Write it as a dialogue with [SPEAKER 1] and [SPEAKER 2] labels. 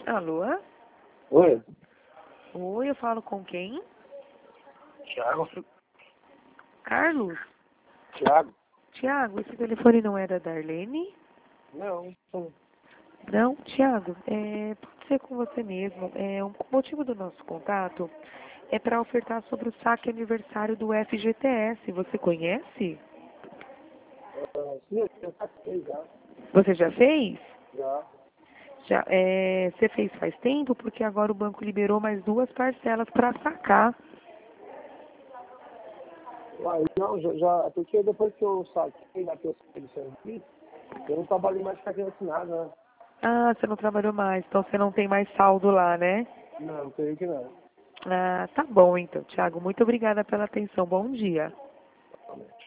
[SPEAKER 1] Alô?
[SPEAKER 2] Oi,
[SPEAKER 1] Oi, eu falo com quem?
[SPEAKER 2] Thiago.
[SPEAKER 1] Carlos?
[SPEAKER 2] Thiago?
[SPEAKER 1] Tiago, esse telefone não é da Darlene?
[SPEAKER 2] Não.
[SPEAKER 1] Não, Tiago, pode ser com você mesmo. O motivo do nosso contato é para ofertar sobre o saque aniversário do FGTS. Você conhece?
[SPEAKER 2] Sim, eu saquei já.
[SPEAKER 1] Você já fez?
[SPEAKER 2] Já.
[SPEAKER 1] Já, você fez faz tempo? Porque agora o banco liberou mais 2 parcelas para sacar.
[SPEAKER 2] Não, já, porque depois que eu saquei, que eu saí do serviço, eu não trabalhei mais com carteira assinada, né?
[SPEAKER 1] Ah, você não trabalhou mais, então você não tem mais saldo lá, né?
[SPEAKER 2] Não, creio que não.
[SPEAKER 1] Ah, tá bom então, Tiago. Muito obrigada pela atenção. Bom dia.